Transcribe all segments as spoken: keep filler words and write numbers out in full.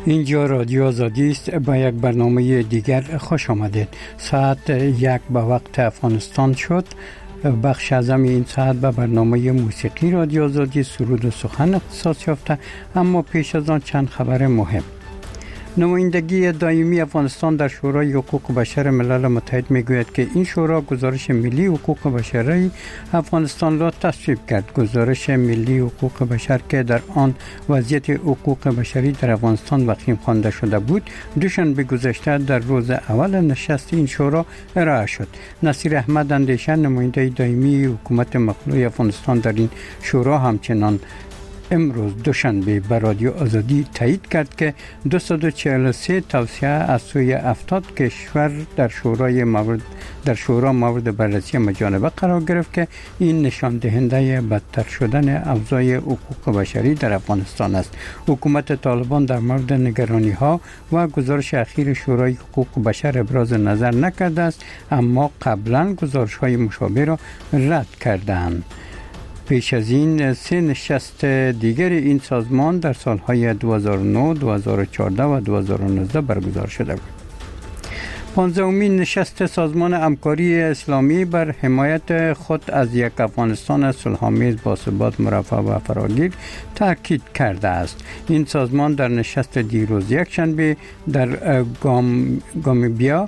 اینجا رادیو آزادی است. با یک برنامه دیگر خوش آمدید. ساعت یک به وقت افغانستان شد. بخش اعظم این ساعت به برنامه موسیقی رادیو آزادی سرود و سخن اختصاص یافته، اما پیش از آن چند خبر مهم. نمایندگی دائمی افغانستان در شورای حقوق بشر ملل متحد میگوید که این شورا گزارش ملی حقوق بشری افغانستان را تصویب کرد. گزارش ملی حقوق بشر که در آن وضعیت حقوق بشری در افغانستان وخیم خوانده شده بود، دوشنبه گذشته در روز اول نشست این شورا ارائه شد. نصیر احمد اندیشه، نماینده دائمی حکومت مخلوع افغانستان در این شورا، همچنان امروز دوشنبه به رادیو آزادی تایید کرد که دویست و چهل و سه توصیه از سوی هفتاد کشور در شورای مورد در شورا مورد بررسی مجانبه قرار گرفت که این نشان دهنده بدتر شدن اوضاع حقوق بشری در افغانستان است. حکومت طالبان در مورد نگرانی ها و گزارش اخیر شورای حقوق بشر ابراز نظر نکرده است، اما قبلا گزارش های مشابه را رد کردند. پیش از این سه نشست دیگر این سازمان در سالهای دو هزار و نه، دو هزار و چهارده و دو هزار و نوزده برگزار شده بود. پانزدهمین نشست سازمان همکاری اسلامی بر حمایت خود از یک افغانستان صلح‌آمیز با ثبات، مرفه و فراگیر تاکید کرده است. این سازمان در نشست دیروز یکشنبه در گام گامیبیا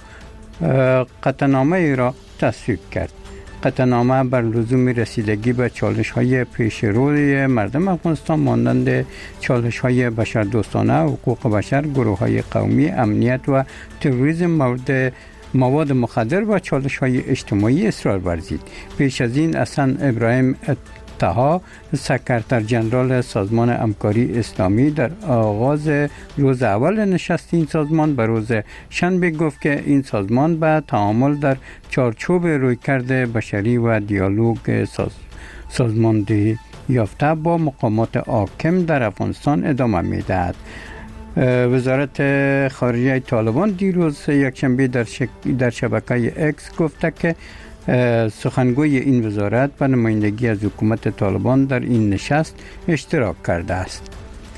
قطعنامه را تصویب کرد. قطعنامه بر لزوم رسیدگی به چالش‌های پیشروی مردم افغانستان مانند چالش‌های بشردوستانه، حقوق بشر، گروه‌های قومی، امنیت و تروریسم، مورد مواد مخدر و چالش‌های اجتماعی اصرار ورزید. پیش از این حسن ابراهیم تها، سکرتر جنرال سازمان همکاری اسلامی، در آغاز روز اول نشست این سازمان به روز شنبه گفت که این سازمان به تعامل در چارچوب رویکرد بشری و دیالوگ ساز سازماندهی یافته با مقامات حاکم در افغانستان ادامه می‌دهد. وزارت خارجه طالبان دیروز یکشنبه در, شک... در شبکه اکس گفته که سخنگوی این وزارت به نمایندگی از حکومت طالبان در این نشست اشتراک کرده است.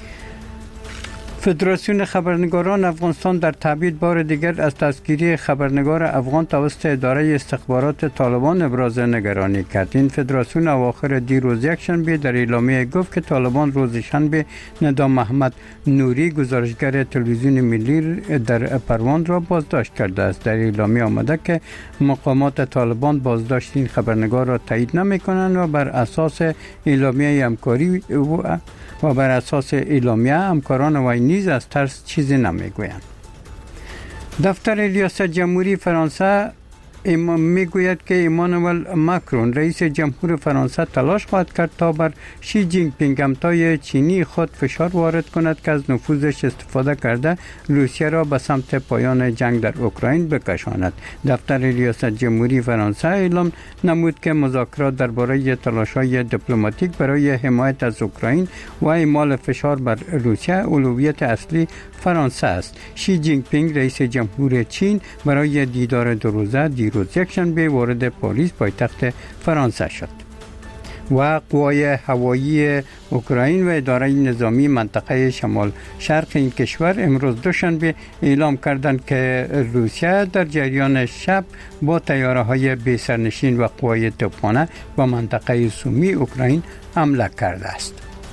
فدراسیون خبرنگاران افغانستان در تبعید بار دیگر از دستگیری خبرنگار افغان توسط اداره استخبارات طالبان ابراز نگرانی کرد. این فدراسیون اواخر دیروز یکشنبه در اعلامیه گفت که طالبان روز شنبه ندا محمد نوری، گزارشگر تلویزیون ملی در پروان را بازداشت کرده است. در اعلامیه آمده که مقامات طالبان بازداشت این خبرنگار را تایید نمی‌کنند و بر اساس اعلامیه همکاری و و بر اساس اعلامیه همکاران وی نیز از ترس چیزی نمیگویند. دفتر ریاست جمهوری فرانسه میگوید که ایمانوئل ماکرون رئیس جمهور فرانسه تلاش خواهد کرد تا بر شی جین پینگ همتای چینی خود فشار وارد کند که از نفوذش استفاده کرده روسیه را به سمت پایان جنگ در اوکراین بکشاند. دفتر ریاست جمهوری فرانسه اعلام نمود که مذاکرات درباره تلاش‌های دیپلماتیک برای حمایت از اوکراین و اعمال فشار بر روسیه اولویت اصلی فرانسه است. شی جین پینگ رئیس جمهور چین برای دیدار دو روزه دیروز یکشنبه وارد پاریس پایتخت فرانسه شد. و قوای هوایی اوکراین و اداره نظامی منطقه شمال شرق این کشور امروز دوشنبه اعلام کردند که روسیه در جریان شب با طیاره‌های بی سرنشین و قوای توپخانه به منطقه سومی اوکراین حمله کرده است.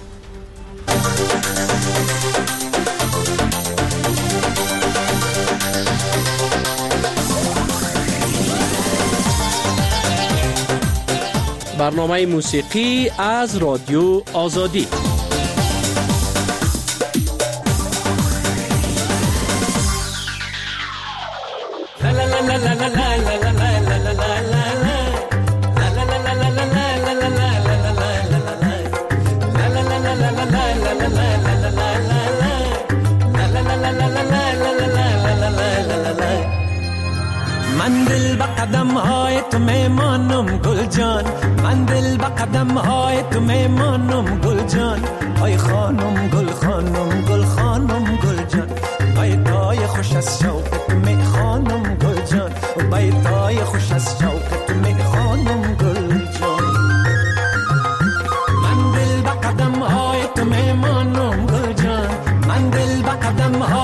برنامه موسیقی از رادیو آزادی. من دل به قدم های تو میمانم گل جان، من دل به قدم های تو میمانم گل جان. آی خانم گل خانم گل خانم گل جان، بیتای خوش از شوق تو می خانم گل جان، بیتای خوش از شوق تو می خانم گل جان. من دل به قدم های تو میمانم گل جان، من دل به قدم های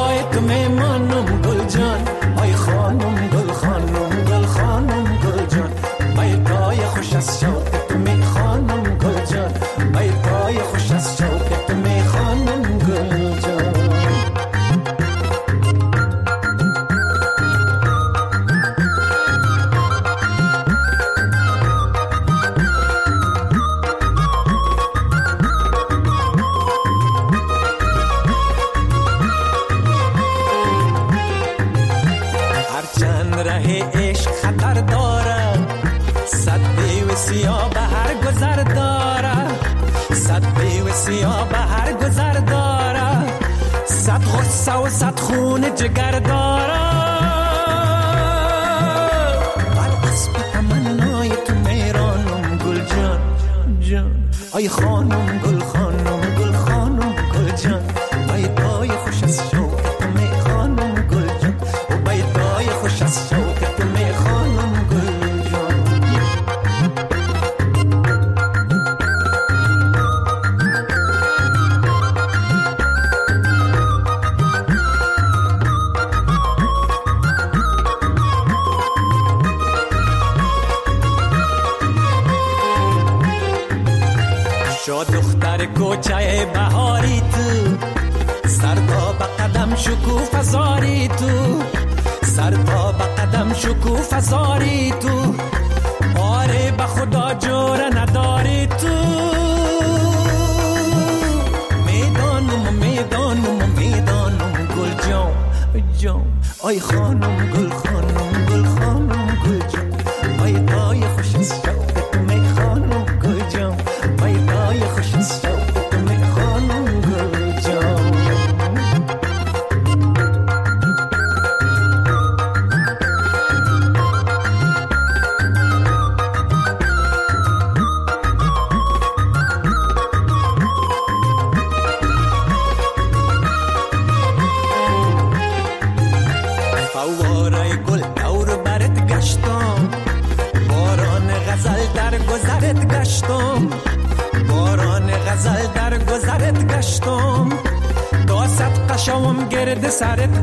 سیاه به هر گذر داره، صد بیو سیاه به هر گذر داره، صد غصه و صد خون جگر داره. بل اسب تمنای تو میرانم گل جان جان، ای خانم گل خانم گل خانم گل جان، بیدای خوش از شوق تو می خانم گل جان، و بیدای خوش از شوق تو می خانم گل جان. شو دختر کوچه بهاری تو، سر تا به قدم شکوفه زاری تو، سر تا به قدم شکوفه زاری تو، آره به خدا جور نداری تو. میدانم میدانم میدانم گل جان جان، ای خانم گل خانم گل خانم گل جان، ای دای خوش از شوق تو می خانم گل جان، ای دای خوش از شوق تو می خانم گل جان. فواره گل دور برت گشتم، باران غزل در گذرت گشتم، باران غزل در گذرت گشتم، تا صد قشوم گرد سرت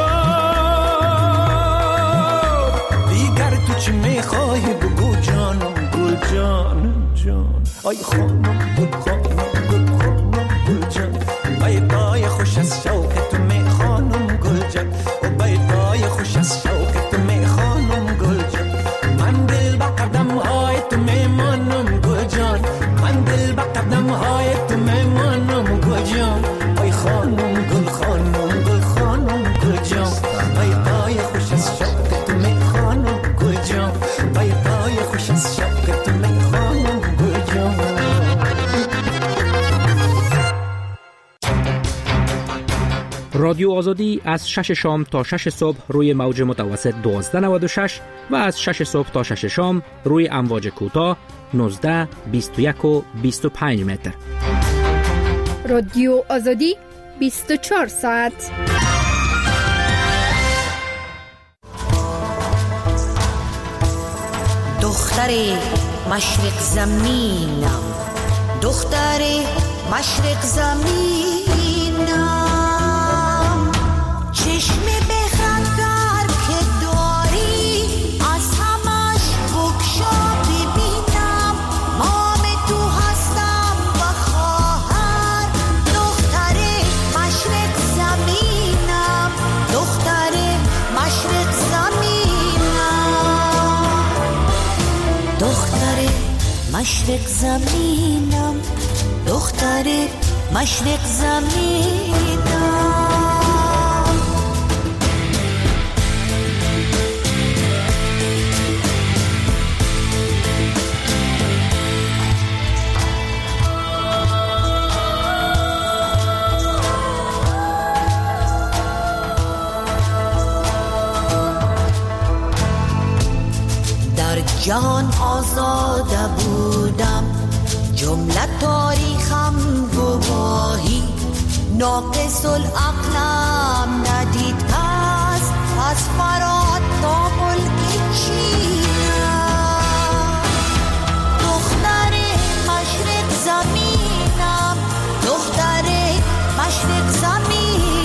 گشتم. دیگر تو چی میخوای بگو جانم گل جان جان، ای خانم گل خانم گل خانم گل جان، بیدای خوش از شوق تو می خانم گل جان، و بیدای خوش از شوق تو می خانم گل جان. من دل به قدم های تو می مانم گل جان، من دل به قدم های تو می مانم گل جان، ای خانم گل خانم گل خانم گل جان، بیدای خوش از شوق تو می خانم گل جان، بیدای خوش از شوق تو می خانم گل جان. رادیو آزادی از شش شام تا شش صبح روی موج متوسط دوازده نود و شش و از شش صبح تا شش شام روی امواج کوتاه نوزده، بیست و یک و بیست و پنج متر. رادیو آزادی بیست و چهار ساعت. دختر مشرق زمینم، دختر مشرق زمینم، چشم بخندر که داری از همش بکشا ببینم، مام تو هستم و خواهر، دختر مشرق زمینم، دختر مشرق زمینم، دختر مشرق زمینم، دختر مشرق زمینم. در جهان آزاده بودم، جمله تاریخم گواهی، ناقص العقلم ندید پس از فرات تا ملک چینم، دختر مشرق زمینم، دختر مشرق زمینم.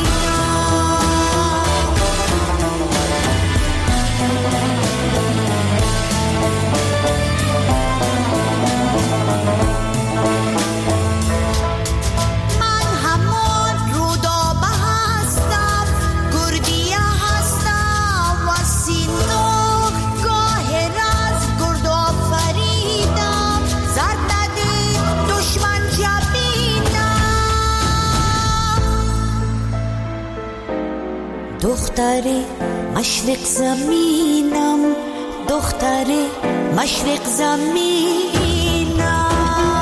دختر مشرق زمینم، دختر مشرق زمینم.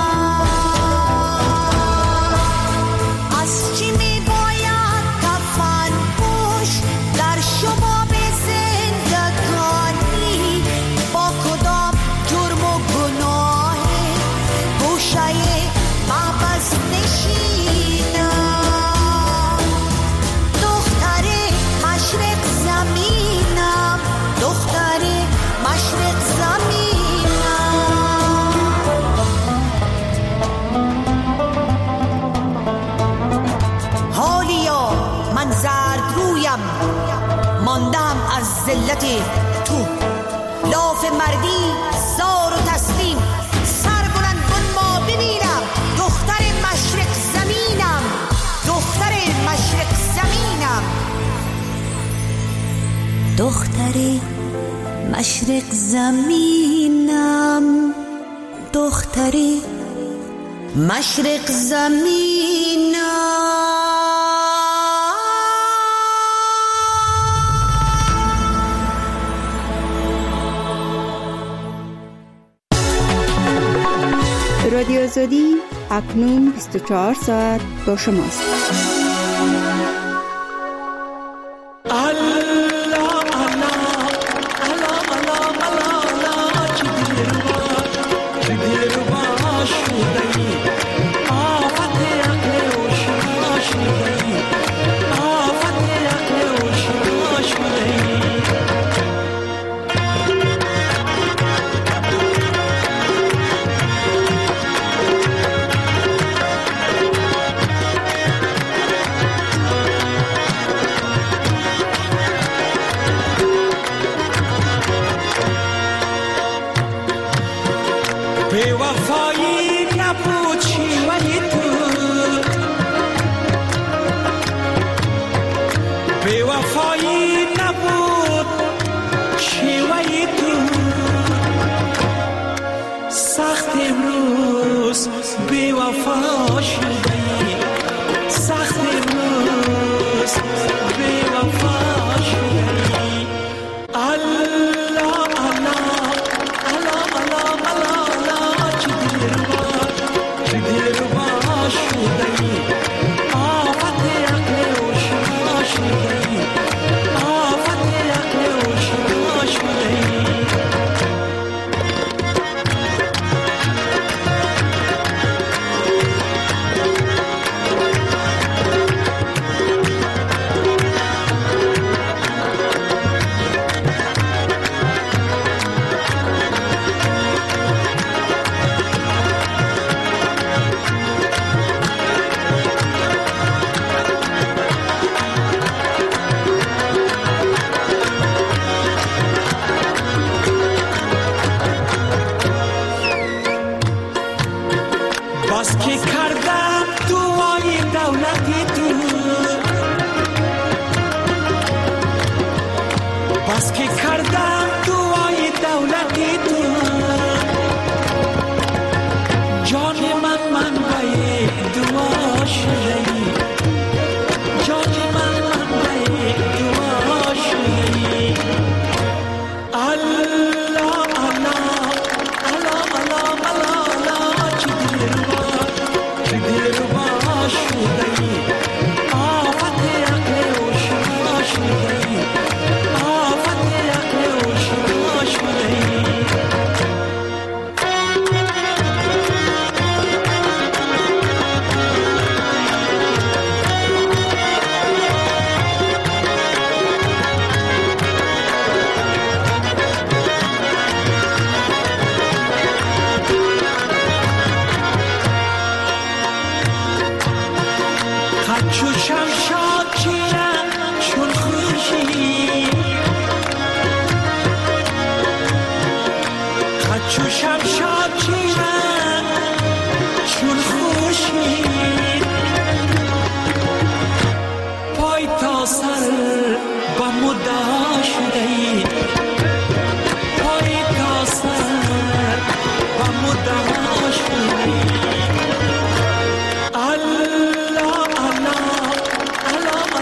از چی می باید کفن پوش در شباب زندگانی، با کدام جرم و گناه گوشه محبس نشینم. دختر مشرق زمینم، دختر مشرق زمینم. حالیا من زرد رویم ماندم از ذلت تو، لاف مردی زار و تسلیم سر بلند کن ما ببینم. دختر مشرق زمینم، دختر مشرق زمینم، دختر مشرق زمینم، دختر مشرق زمینم. رادیو آزادی اکنون بیست و چهار ساعت با شماست.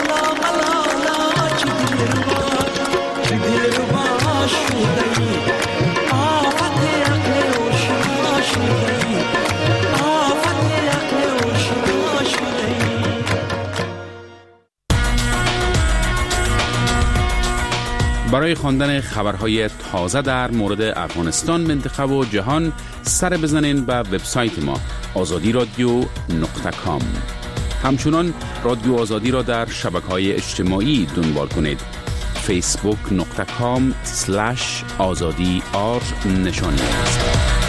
دل باش شدی برای خواندن خبرهای تازه در مورد افغانستان، منطقه و جهان سر بزنین به وبسایت ما آزادی رادیو نقطه کام. همچنان رادیو آزادی را در شبکه‌های اجتماعی دنبال کنید. فیسبوک نقطه کام سلش آزادی آر نشان است.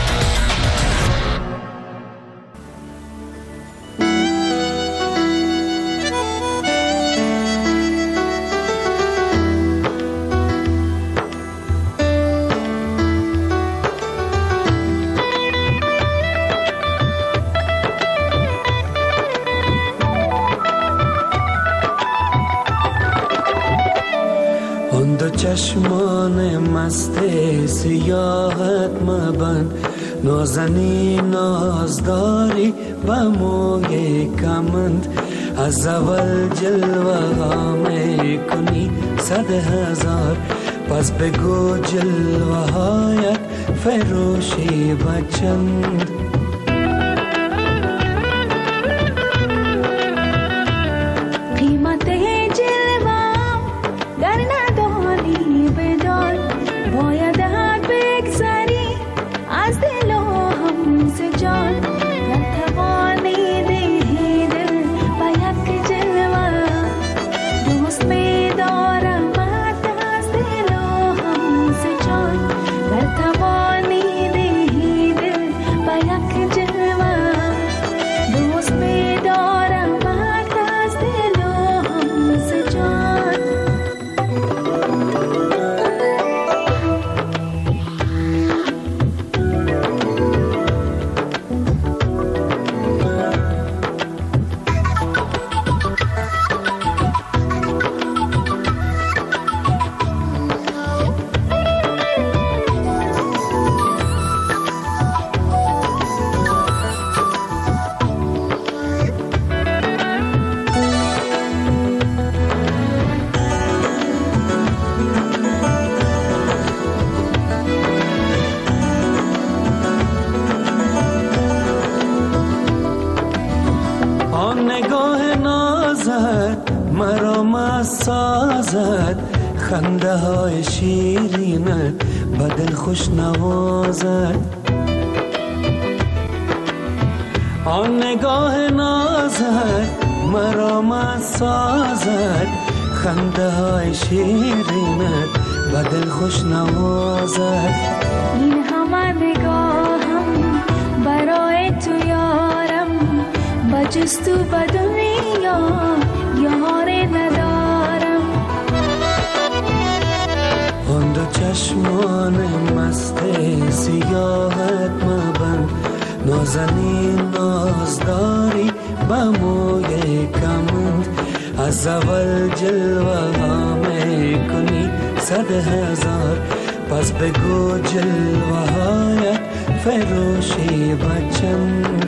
چشمان مست سیاحت مبند، نازنین نازداری با موی کمند. از اول جلوه ها می کنی صد هزار، پس بگو جلوه هایت فروشی بچند. خنده های شیرینت بدل خوش نوازد. آن نگاه نازت مرا مست سازد. خنده های شیرینت بدل خوش نوازد. این همه نگاهم برای تو یارم، بجز تو به دنیا یاری ندارم. آن دو چشمان مست سیاحت مبند، نازنین نازداری با موی کمند. از اول جلوه ها می کنی صد هزار، پس بگو جلوه هایت فروشی بچند.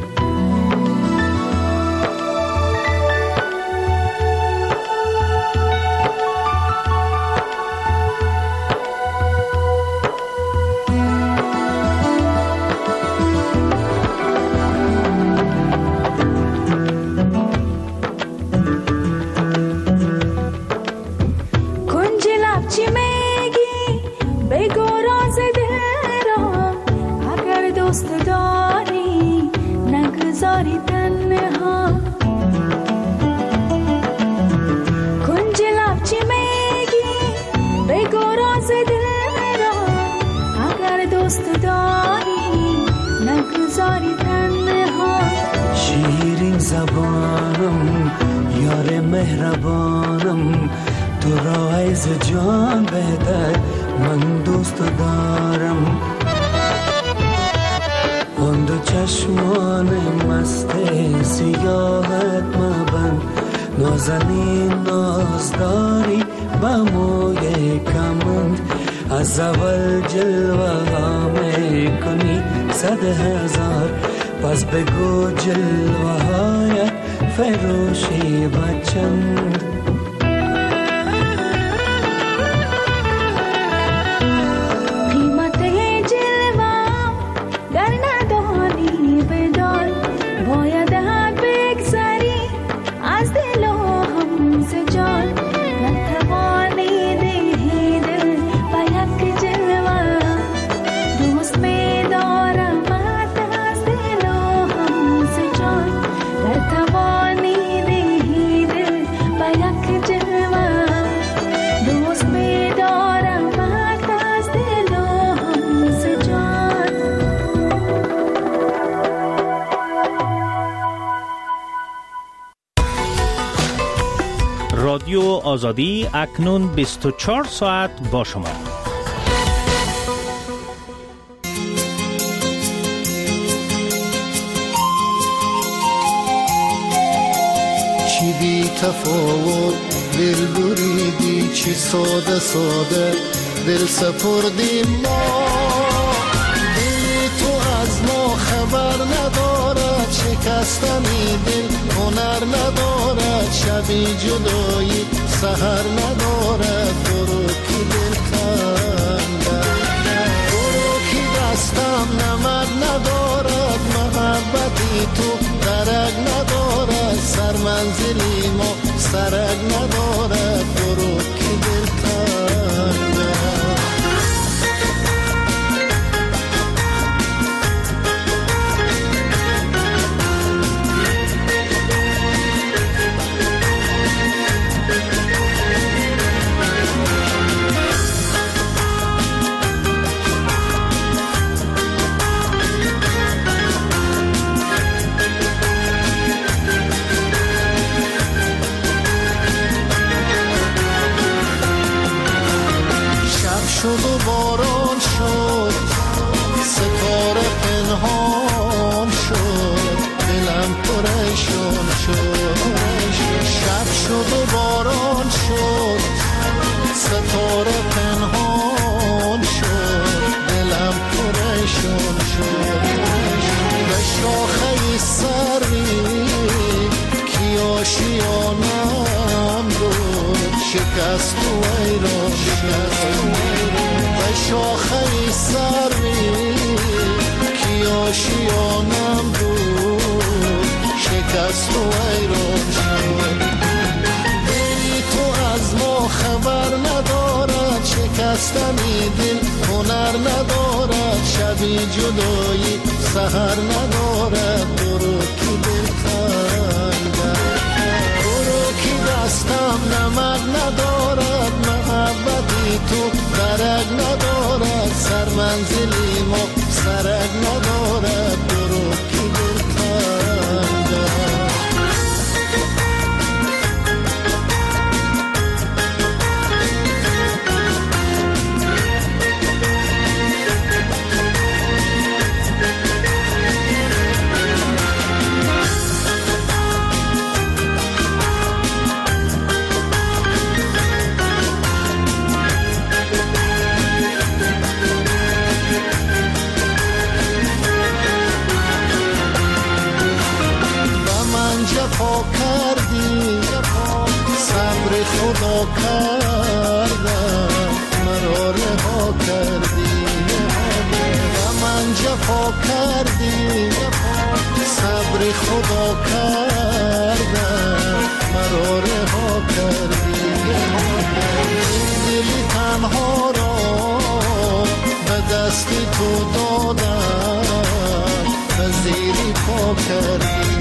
شیرین زبانم یار مهربانم، تو را از جان بهتر من دوست دارم. آن دو چشمان مست سیاحت مبند، نازنین نازداری با موی کمند. از اول جلوه ها می کنی صد هزار، پس بگو جلوه هایت فروشی بچند. از دل و هم ز جان، نتوانی دهید آزادی اکنون بیست و چهار ساعت با شما. چی بی تفاوت دل بریدی، چی ساده ساده دل سپردی ما. دل تو از ما خبر ندارد، شکستنی دل هنر ندارد، شبی جدایی سحر ندارد. برو کی دل کندد، برو کی دستم نمد ندارد، محبتی تو درک ندارد، سر منزلی ما سرک ندارد. برو کی دل کندد. شد و باران شد، ستاره پنهان شد، دلم پریشان شد. شب شد و باران شد، ستاره پنهان شد، دلم پریشان شد. به شاخه سری کی آشیانم بود، شکست و ایران شد. به شاخه سری کی آشیانم بود، شکست و ایران شد. دلی تو از ما خبر ندارد، شکستنی دل هنر ندارد، شبی جدایی سحر ندارد. برو کی دل کندد، برو کی دستم نمد ندارد، محبتی تو درک ندارد، سر منزلی ما سرک ندارد. برو کی دل کندد. جفا کردی، صبر خدا کردم، مرا رها کردی. و من جفا کردی، صبر خدا کردم، مرا رها کردی. دلی تنها را به دست تو دادم، به زیری پا کردی.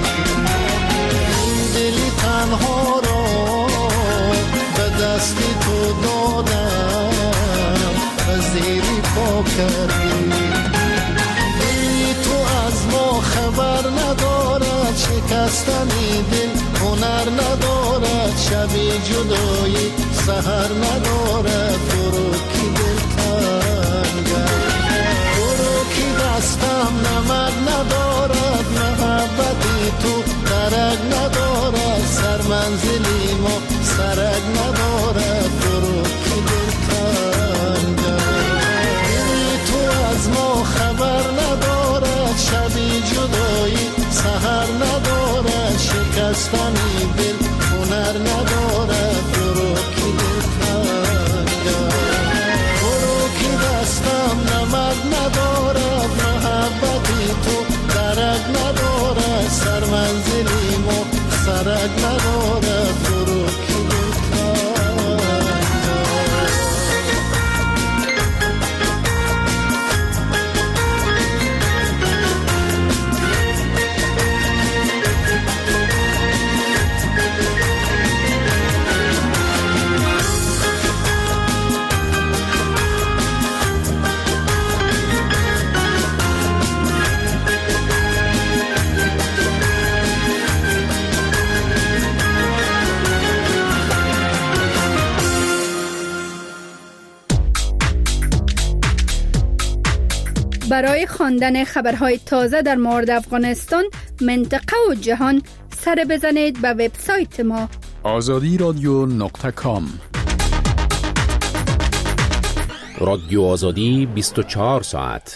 دلی تنها را به دست تو دادم، به زیری پا کردی. دلی تو از ما خبر ندارد، شکستنی دل هنر ندارد، شبی جدایی سحر ندارد. برو کی دل کندد، برو کی دستم نمد ندارد، محبتی تو درک ندارد، سر منزلی ما سرک ندارد. برو کی دل کندد. دلی تو از ما خبر ندارد، شبی جدایی سحر ندارد، شکستنی دل هنر ندارد. برو کی دل کندد. برای خواندن خبرهای تازه در مورد افغانستان، منطقه و جهان سر بزنید به وبسایت ما آزادی رادیو نقطه کام. رادیو آزادی بیست و چهار ساعت.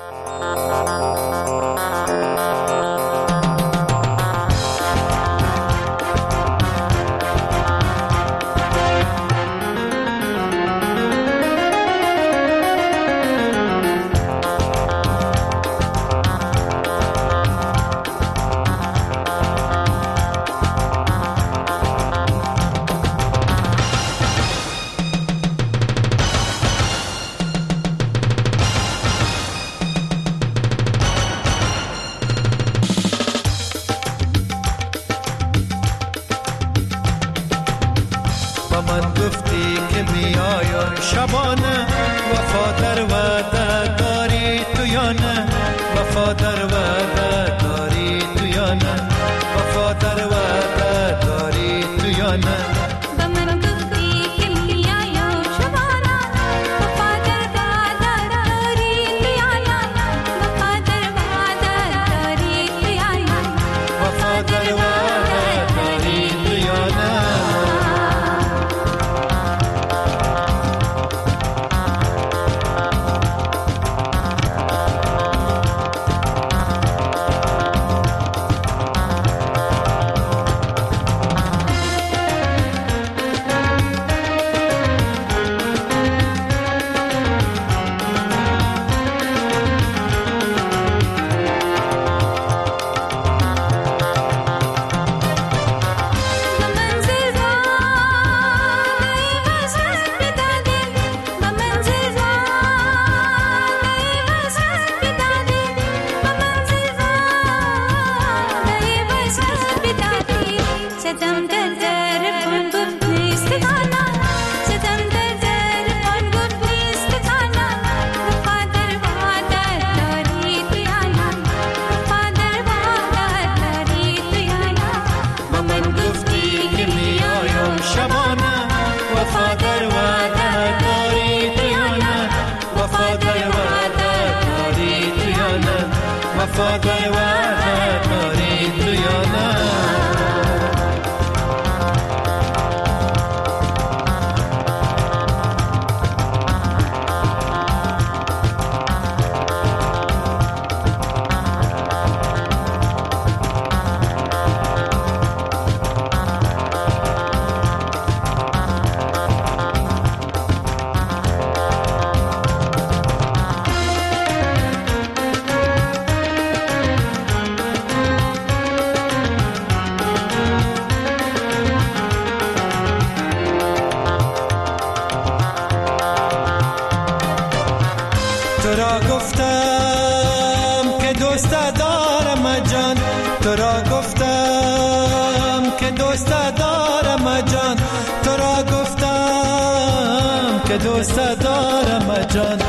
دوست دارم جان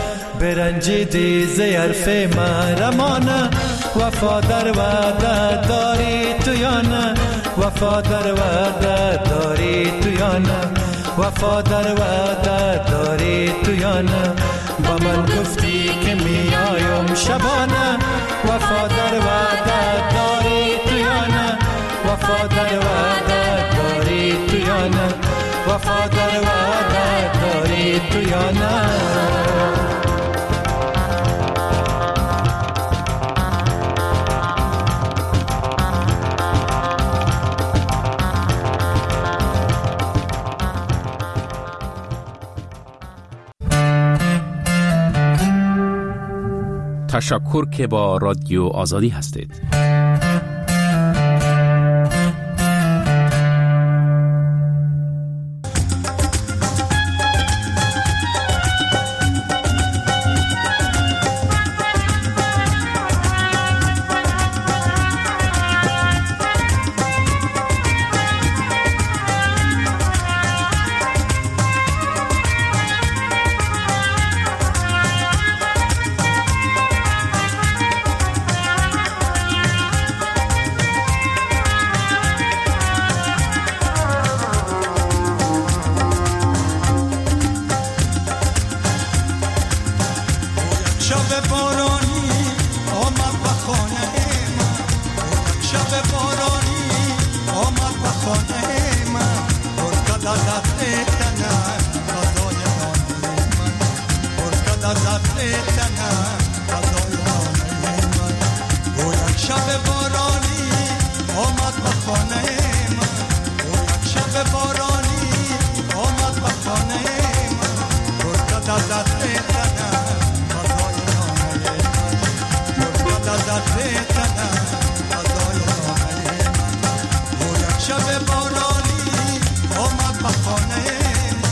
برنجیدی ز حرف من رمانه وفا در وعده داری تو یا نه وفا در وعده داری تو یا نه وفا در وعده داری تو یا نه با من گفتی که میایم شبانه وفا در وعده داری تو یا نه وفا در وعده داری تو یا نه وفا در وعده داری تو یا نه تشکر که با رادیو آزادی هستید. بارانی آمد به خانه من، شب بارانی آمد به خانه من، برکد از دست تنم غذای خانه من، برکد از دست تنم غذای خانه من. او یک شب بارانی آمد به خانه من، او یک شب بارانی آمد به خانه من، برکد از دست تنم غذای خانه من، برکد از دست تنم غذای خانه من. او یک شب بارانی آمد به خانه من.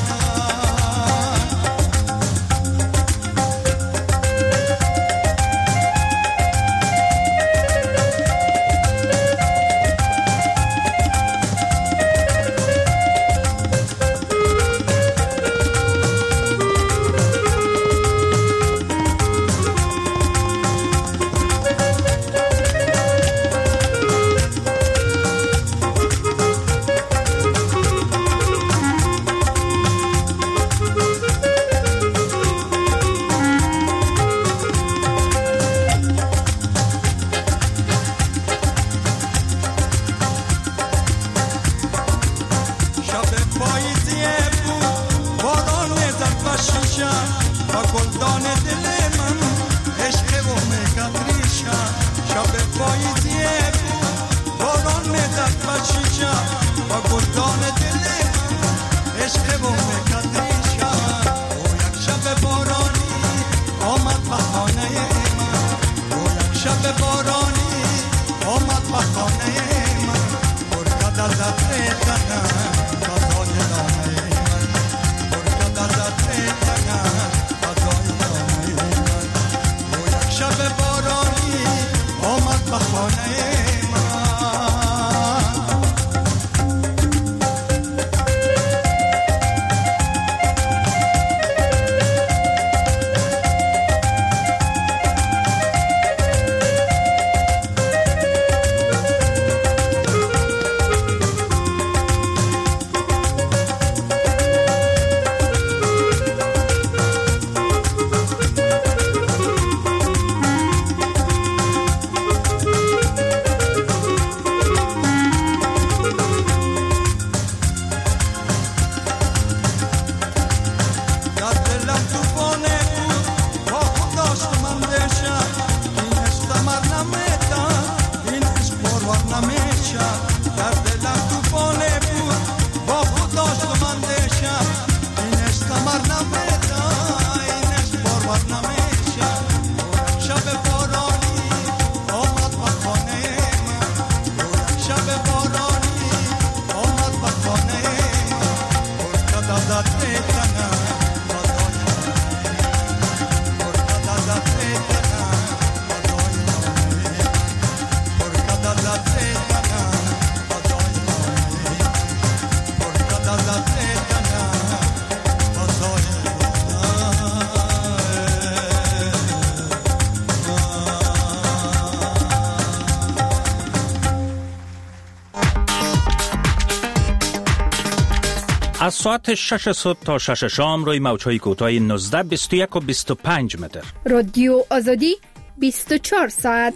از ساعت شش صبح تا شش شام روی موج‌های کوتاه نوزده، بیست و یک و بیست و پنج متر. رادیو آزادی بیست و چهار ساعت.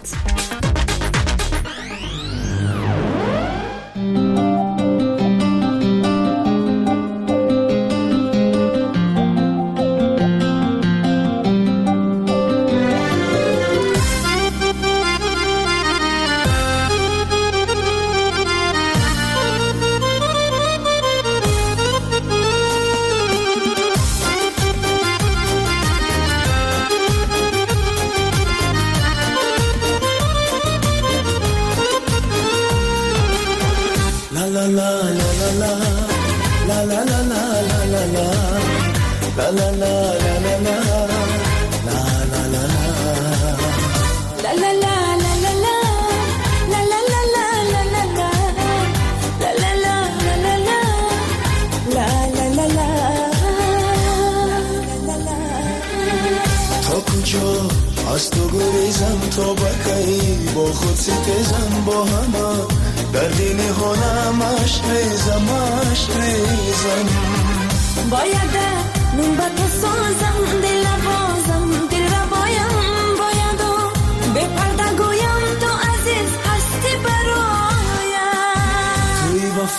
از تو گریزم تا بکی با خود ستیزم با همه در دین حالم عشق ریزم عشق ریزم باید نون با تو سازم دل بازم دل را بایم باید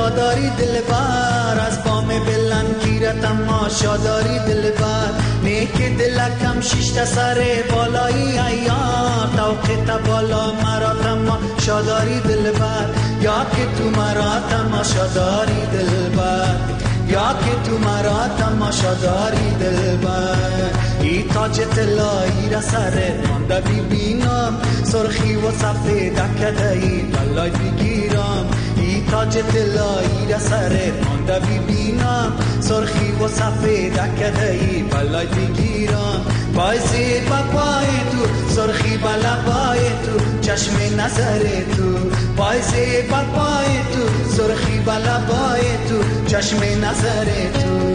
تا داری دلبر، از بام بلند گیرت اما شاداری دلبر. نیک دلکم شیشت سر بالایی ایار، توقیت بالا مرا تما شاداری دلبر. یا که تو مرا تماشا داری دلبر، یا که تو مرا تماشا داری دلبر. ای تاج طلایی را سر مانده ببینم، سرخی و سفید کدایی بلای بگیرم. ای تاج طلایی را سر مانده ببینم، سرخی و سفید کدایی بلای بگیرم. پای زیر پای تو، سرخی بالا پای تو، چشم نظر تو. پای زیر پای تو، سرخی بالا پای تو، چشم نظر تو.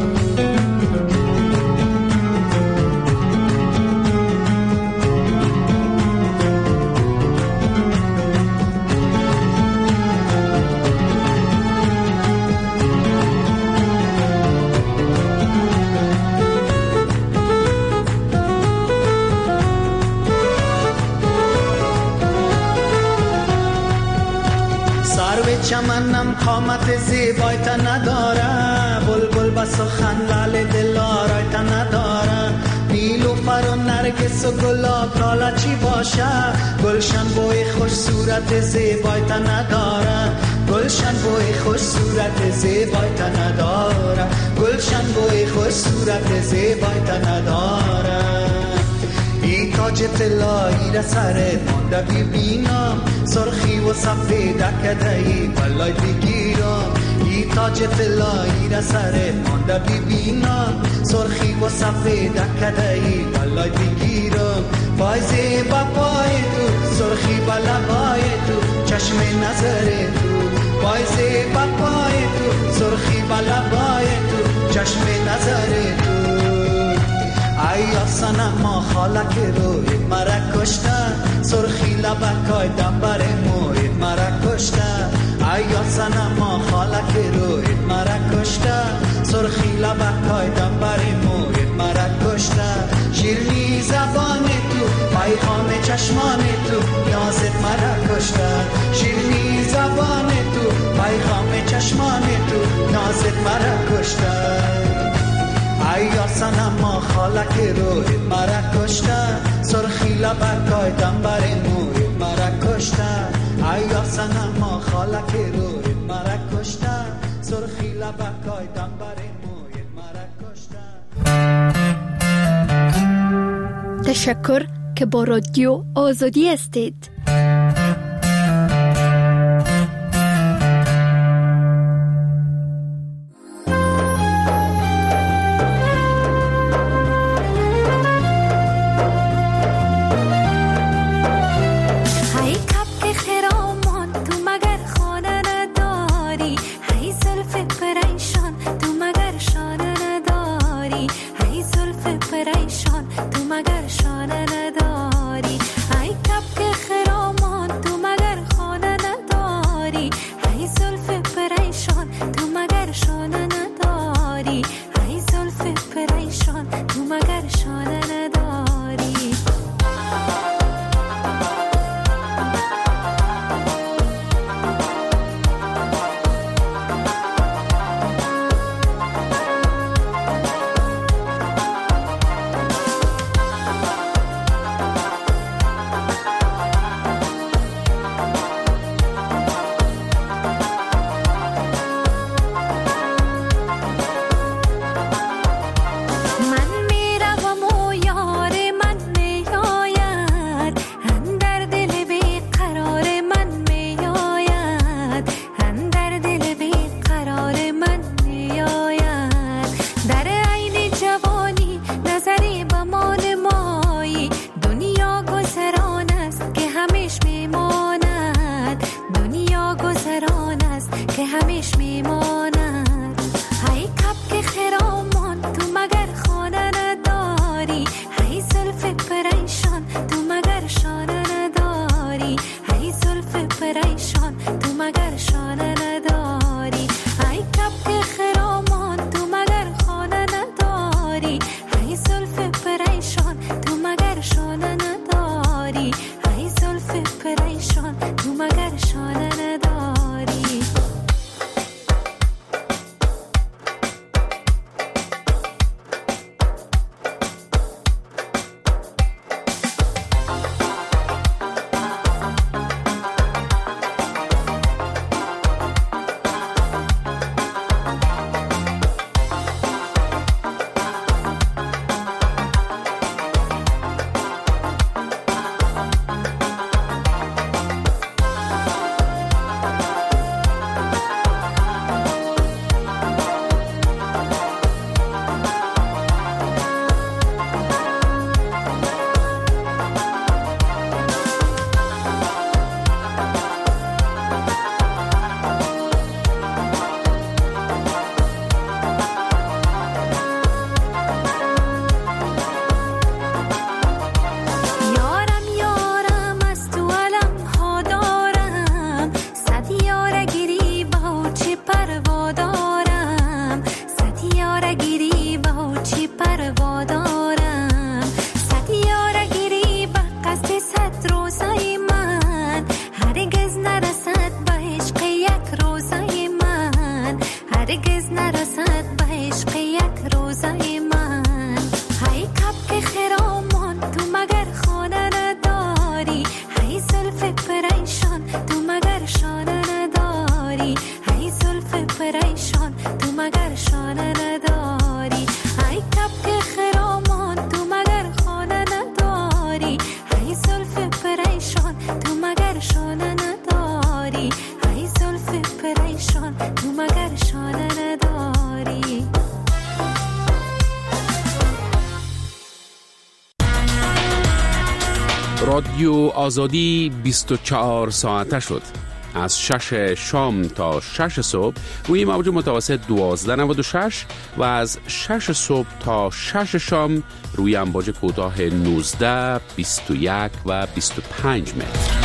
چمنم قامت زیبایت نداره، بلبل با سخن لال دلارایت نداره. نیلوفر و نرگس و گلاب لالا چی باشه، گلشن بوی خوش صورت زیبایت نداره. گلشن بوی خوش صورت زیبایت نداره، گلشن بوی خوش صورت زیبایت نداره. ای تاج طلایی را سرت مانده ببینم، سرخی و سفید کدایی بلای بگیرم. ای تاج طلایی را سرت مانده ببینم، سرخی و سفید کدایی بلای بگیرم. پای زیبا پای تو، سرخی بالا پای تو، چشم نظر تو. پای زیبا پای تو، سرخی بالا پای تو، چشم نظر تو. ای آسانما خالک روی مرا کشتن، سرخی لبکای دنبر موی مرا کشتن. ای آسانما خالک روی مرا کشتن، سرخی لبکای دنبر موی مرا کشتن. شیرینی زبان تو، پیغام چشمان تو، نازت مرا کشتن. شیرینی زبان تو، پیغام چشمان تو، نازت مرا کشتن. ای آسانما خالک روی مرا کشتن، سرخی لبکای دنبر موی مرا کشتن. ای آسانما خالک روی مرا کشتن، سرخی لبکای دنبر موی مرا کشتن. تشکر که با رادیو آزادی هستید. تو مگر شانه نداری، ای کپ که خرامان رادیو آزادی بیست و چهار ساعته شد. از شش شام تا شش صبح روی موج متوسط دوازده نود و شش و از شش صبح تا شش شام روی امواج کوتاه نوزده، بیست و یک و بیست و پنج متر.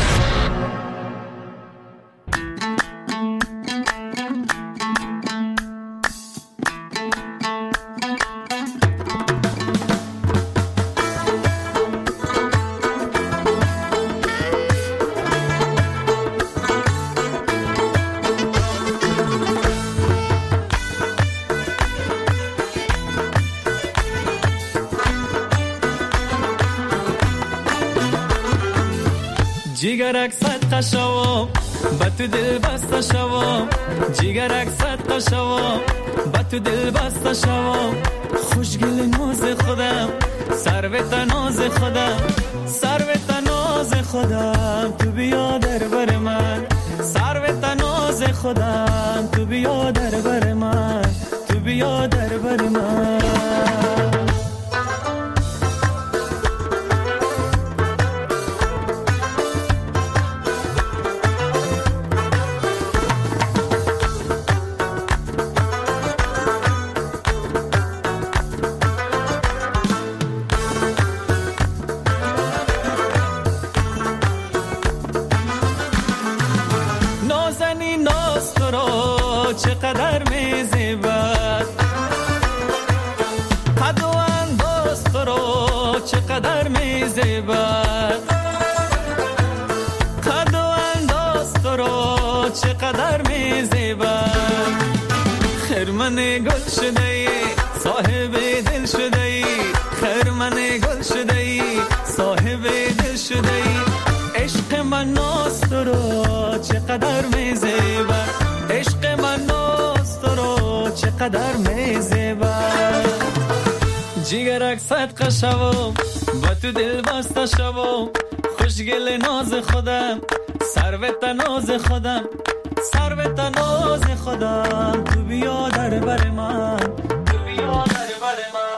جیگرک صد قشوام با تو دل بسته شوام، جیگرک صد قشوام با تو دل بسته شوام، خوشگل ناز خودم سروت ناز خودم، سروت ناز خودم تو بیا در بر من، سروت ناز خودم تو بیا در بر من، تو بیا در بر من. چقدر میزیبد قد و انداز تو رو، چقدر میزیبد قد و انداز تو رو، چقدر میزیبد. خرمن گل شده ای صاحب دل شده ای، خرمن گل شده ای صاحب دل شده ای. عشق من ناز تو رو چقدر میزیبد، عشق من ناز تو رو چقدر میزیبد. جیگرک صد قشوام با تو دل بسته شوام، خوشگل ناز خودم سروت ناز خودم، سروت ناز خودم تو بیا در بر من، تو بیا در بر من.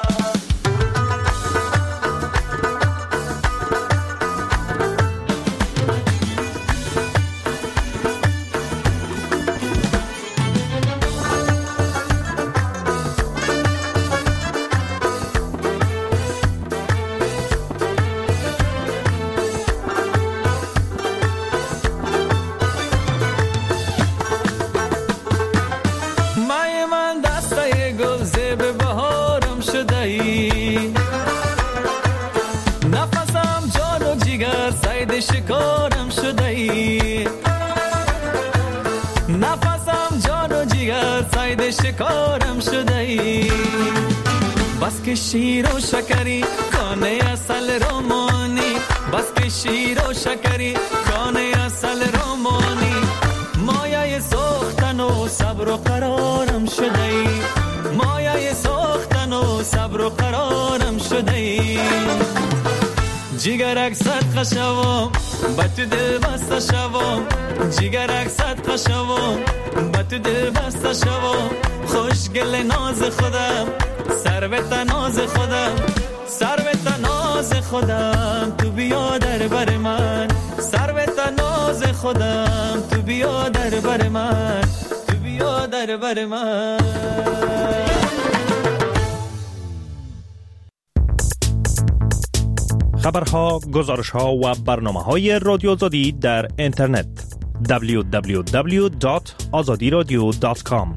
نفسم جان و جگر سید شکارم شده ای، نفسم جان و جگر سید شکارم شده ای. بس که شیر و شکری کانه اصل رومانی، بس که شیر و شکری کانه اصل رومانی. مایه سوختن و صبر و قرارم شده ای، مایه سوختن و صبر و قرارم شده ای. جیگرک صد قشوام با تو دل بسته شوام، جیگرک صد قشوام با تو دل بسته شوام. خوشگل ناز خودم سروت ناز خودم، سروت ناز خودم تو بیا در بر من، سروت ناز خودم تو بیا در بر من، تو بیا در بر من. خبرها، گزارشها و برنامه‌های رادیو آزادی در اینترنت دبلیو دبلیو دبلیو دات آزادی رادیو دات کام.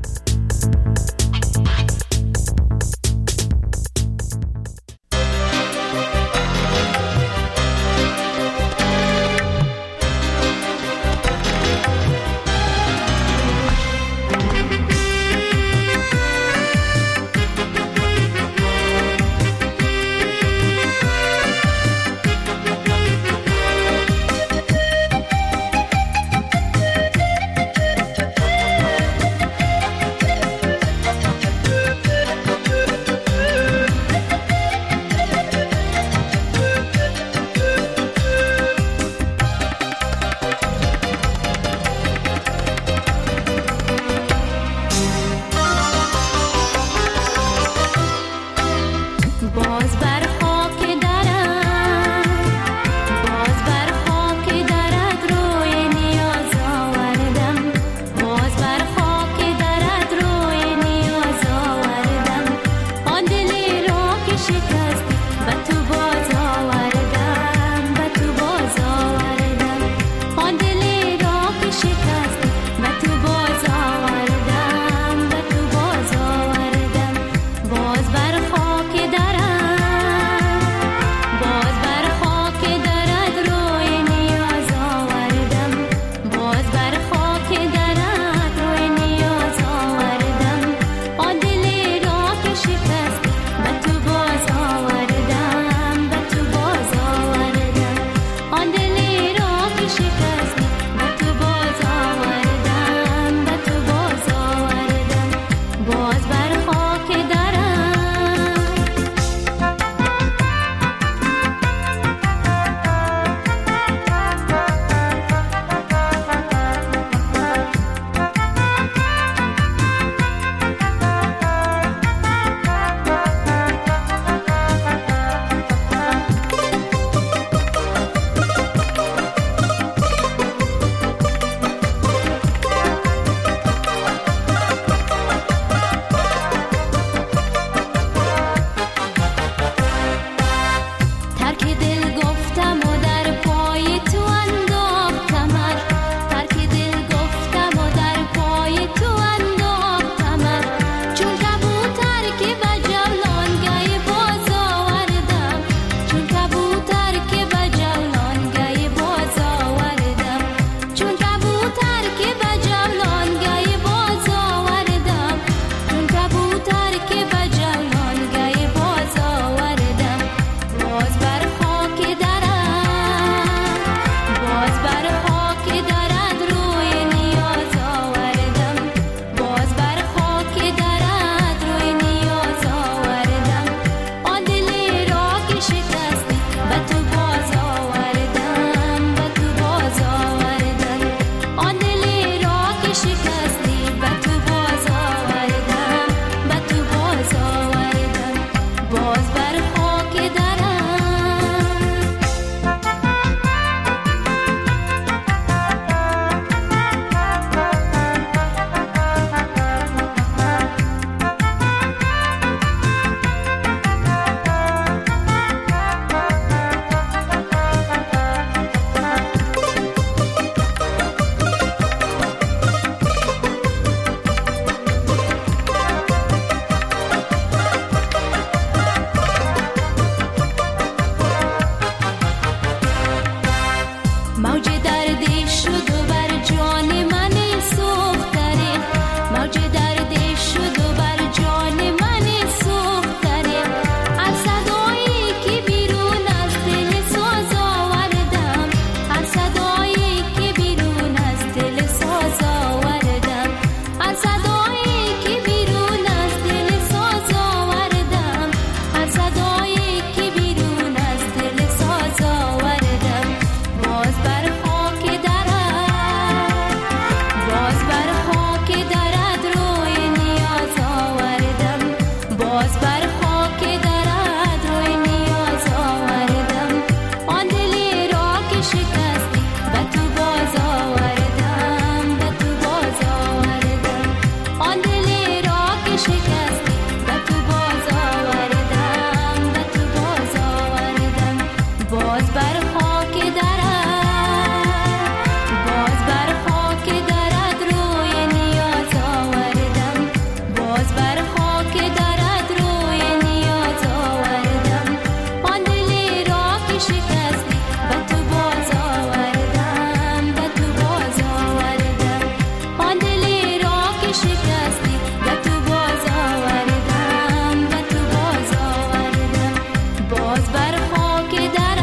موج دردی شد و بر جان من سوختره، موج دردی شد و بر جان من سوختره. از صدایی که بیرون از دل ساز آوردم، از صدایی که بیرون از دل ساز آوردم، از صدایی که بیرون از دل ساز آوردم، از صدایی که بیرون از دل ساز آوردم. باز بر خاک درد، باز بر خاک درد روی نیاز آوردم، باز بر خاک درد روی نیاز آوردم. آن دلی را که شکستی به تو باز آوردم، به تو باز آوردم. آن دلی را که شکستی به تو باز آوردم، به تو باز آوردم. باز بر خاک درد، باز بر خاک درد روی نیاز آوردم، باز بر خاک درد روی نیاز آوردم. آن دلی را که شکستی به تو باز آوردم، به تو باز آوردم. آن دلی را که شکستی به تو باز آوردم، به تو باز آوردم. باز بر خاک درد.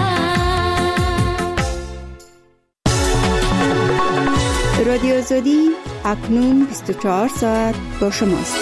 رادیو آزادی اکنون بیست و چهار ساعت با شماست.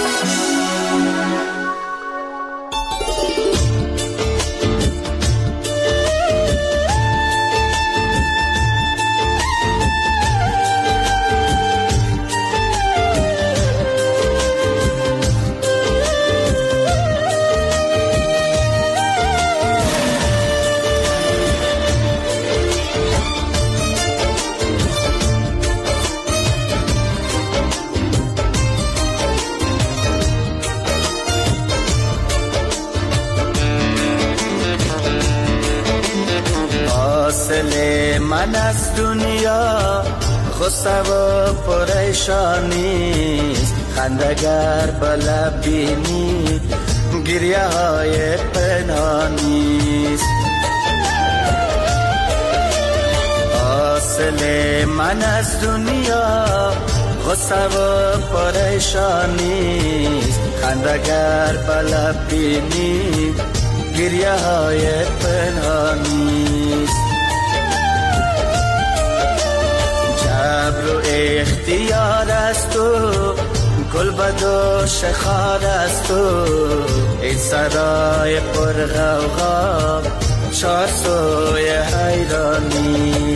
حاصل من از دنیا غصه و پریشانیست، خندگر به لب بینی گریه های پنهانیست. حاصل من از دنیا غصه و پریشانیست، خندگر به لب بینی گریه های پنهانیست. جبر و اختیار است تو، گل بد و شخار است تو، این سرای پر غوغا چار سوی حیرانی.